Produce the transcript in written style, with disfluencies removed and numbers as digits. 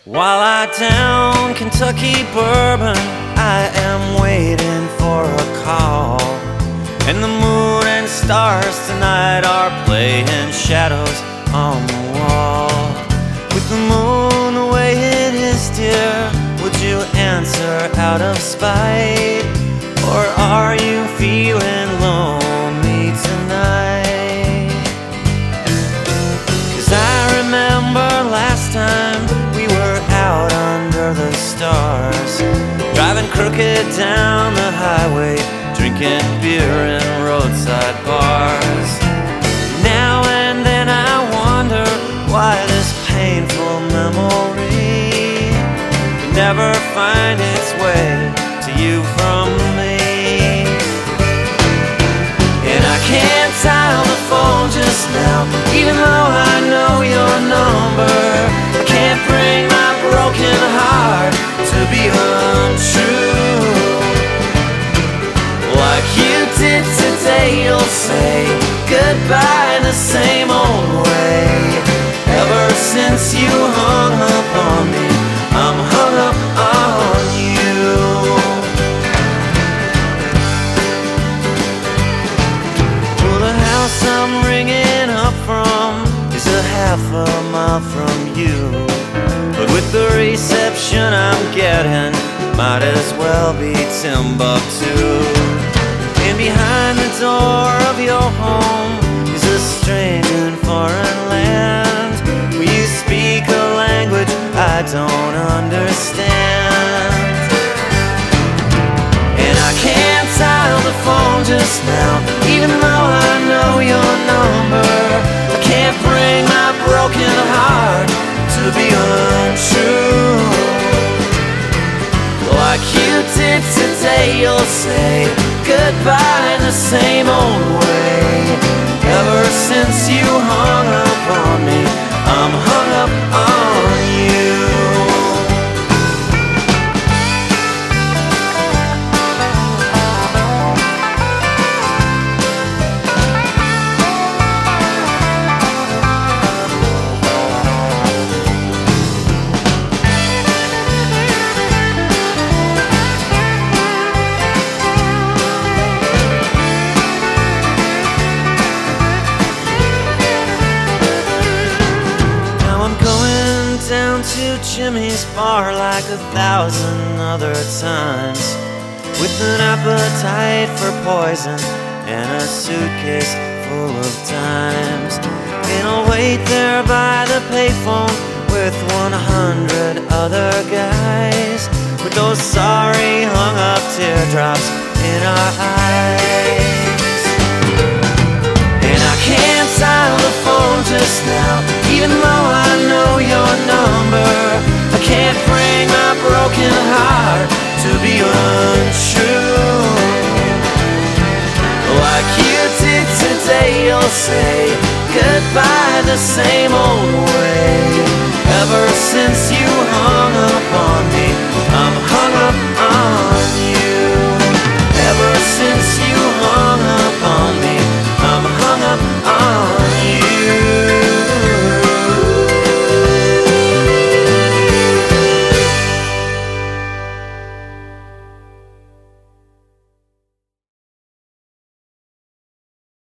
While I down Kentucky bourbon, I am waiting for a call. And the moon and stars tonight are playing shadows on the wall. With the moon the way it is, dear, would you answer out of spite? Or are you feeling lonely tonight? 'Cause I remember last time we were out under the stars, driving crooked down the highway, drinking beer in roadside bars. Now and then I wonder why this painful memory can never find its way to you from me. And I can't dial the phone just now, even though I know your number. I can't bring my broken heart to be untrue. Like you did today, you'll say goodbye in the same old way. Ever since you hung up on me, I'm hung up on you. Well, the house I'm ringing up from is a half a mile from you, but with the reception I'm getting, might as well be Timbuktu. And behind the door of your home is a strange and foreign land, where you speak a language I don't understand. And I can't dial the phone just now, even though I know your number. I can't bring my broken heart to be untrue. Like you did today, you'll say goodbye in the same old way. Ever since you hung up on me, I'm hung up on you. Down to Jimmy's bar like 1,000 other times, with an appetite for poison and a suitcase full of dimes. And I'll wait there by the payphone with 100 other guys, with those sorry hung up teardrops in our eyes. And I can't dial the phone just now, even though I know your number. I can't bring my broken heart to be untrue. Like you did today, you'll say goodbye the same old way. Ever since you hung up on me,